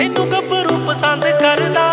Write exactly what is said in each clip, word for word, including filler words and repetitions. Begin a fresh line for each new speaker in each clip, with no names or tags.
ਤੈਨੂੰ ਗੱਭਰੂ ਪਸੰਦ ਕਰਦਾ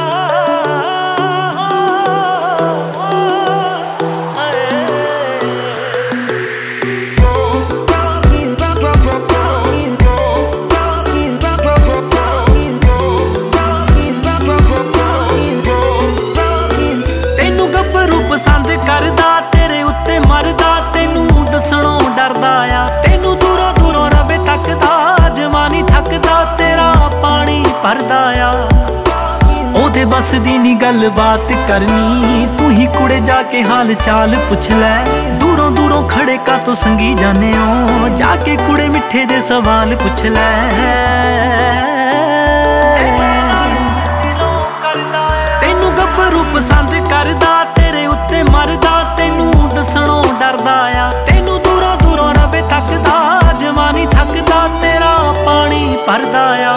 ਤੈਨੂੰ ਗੱਭਰੂ ਪਸੰਦ ਕਰਦਾ ਤੇਰੇ ਉੱਤੇ ਮਰਦਾ ਤੈਨੂੰ ਦੱਸਣੋਂ ਡਰਦਾ ਆ ਤੈਨੂੰ ਦੂਰੋਂ ਦੂਰੋਂ ਰਵੇ ਤੱਕਦਾ ਜਵਾਨੀ ਥੱਕਦਾ ਤੇਰਾ ਪਾਣੀ ਭਰਦਾ ਆ ਉਹਦੇ ਬਸ ਦੀ ਨੀ ਗੱਲ ਬਾਤ ਕਰਨੀ ਤੂੰ ਹੀ ਕੁੜੇ ਜਾ ਕੇ ਹਾਲ ਚਾਲ ਪੁੱਛ ਲੈ ਦੂਰੋਂ ਦੂਰੋਂ ਖੜੇ ਕਾ ਤੋਂ ਸੰਗੀ ਜਾਣੇ ਹੋ ਜਾ ਕੇ ਕੁੜੇ ਮਿੱਠੇ ਜੇ ਸਵਾਲ ਪੁੱਛ ਲੈ ਤੈਨੂੰ ਗੱਭਰੂ ਪਸੰਦ ਕਰਦਾ ਤੇਰੇ ਉੱਤੇ ਮਰਦਾ ਤੈਨੂੰ ਦੱਸਣੋਂ ਡਰਦਾ ਆ ਤੈਨੂੰ ਦੂਰੋਂ ਦੂਰੋਂ ਰਵੇ ਤੱਕਦਾ ਜਵਾਨੀ ਥੱਕਦਾ ਤੇਰਾ ਪਾਣੀ ਭਰਦਾ ਆ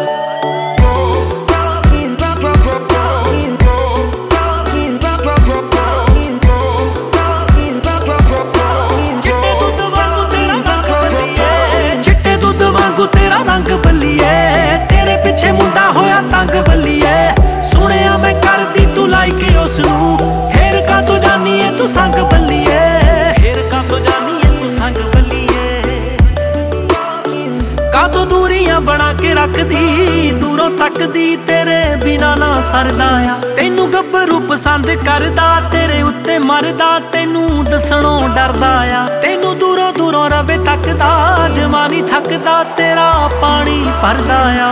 ਤੇਰਾ ਰੰਗ ਬੱਲੀਏ ਤੇਰੇ ਪਿੱਛੇ ਮੁੰਡਾ ਹੋਇਆ ਤੰਗ ਬੱਲੀਏ ਸੁਣਿਆ ਮੈਂ ਕਰਦੀ ਤੂੰ ਲਾਈਕ ਉਸ ਨੂੰ ਫੇਰ ਕਾ ਤੋ ਜਾਨੀ ਏ ਤੂੰ ਸੰਗ ਬੱਲੀਏ ਫੇਰ ਕਾ ਤੋ ਜਾਨੀ ਏ ਤੂੰ ਸੰਗ ਬੱਲੀਏ ਕਾ ਤੋ ਦੂਰੀਆਂ ਬਣਾ ਕੇ ਰੱਖਦੀ ਦੂਰੋਂ ਤੱਕਦੀ ਤੇਰੇ ਬਿਨਾ ਨਾ ਸਰਦਾ ਆ ਤੈਨੂੰ ਗੱਭਰੂ ਪਸੰਦ ਕਰਦਾ ਤੇਰੇ ਉੱਤੇ ਮਰਦਾ ਤੈਨੂੰ ਦੱਸਣੋਂ ਡਰਦਾ ਆ ਤੈਨੂੰ ਦੂਰੋਂ ਦੂਰੋਂ ਰਵੇ ਤੱਕਦਾ ਜਵਾਨੀ ਥੱਕਦਾ ਤੇਰਾ ਪਾਣੀ ਭਰਦਾ ਆ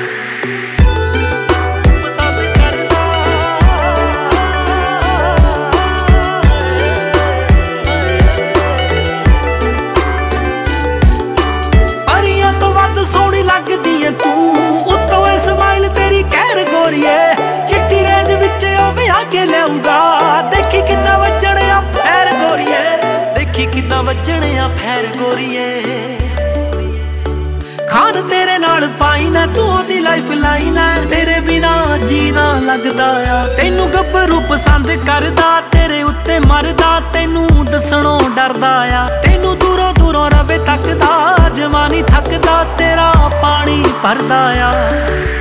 ਪਰੀਆਂ ਤੋਂ ਵੱਧ ਸੋਹਣੀ ਲੱਗਦੀ ਏ ਤੂੰ ਉੱਤੋਂ ਇਹ ਸਮਾਈਲ ਤੇਰੀ ਕਹਿਰ ਗੋਰੀਏ ਚਿੱਟੀ ਰੇਂਜ ਵਿੱਚ ਉਹ ਵਿਆਹ ਕੇ ਲਿਆਊਗਾ ਦੇਖੀ ਕਿੰਨਾ ਵੱਜਣ ਆ ਫੈਰ ਗੋਰੀਏ ਦੇਖੀ ਕਿੰਨਾ ਵੱਜਣ ਆ ਫੈਰ ਗੋਰੀਏ ਖਾਨ ਤੇਰੇ ਨਾਲ ਫਾਈਨ ਹੈ ਤੂੰ ਉਹਦੀ ਲਾਈਫ ਲਾਈਨ ਹੈ ਤੇਰੇ ਬਿਨਾ ਜੀਣਾ ਲੱਗਦਾ ਆ ਤੈਨੂੰ ਗੱਭਰੂ ਪਸੰਦ ਕਰਦਾ ਤੇਰੇ ਉੱਤੇ ਮਰਦਾ ਤੈਨੂੰ ਦੱਸਣੋਂ ਡਰਦਾ ਆ ਤੈਨੂੰ ਦੂਰੋਂ ਦੂਰੋਂ ਰਵੇ ਤੱਕਦਾ ਜਵਾਨੀ ਥੱਕਦਾ ਤੇਰਾ ਪਾਣੀ ਭਰਦਾ ਆ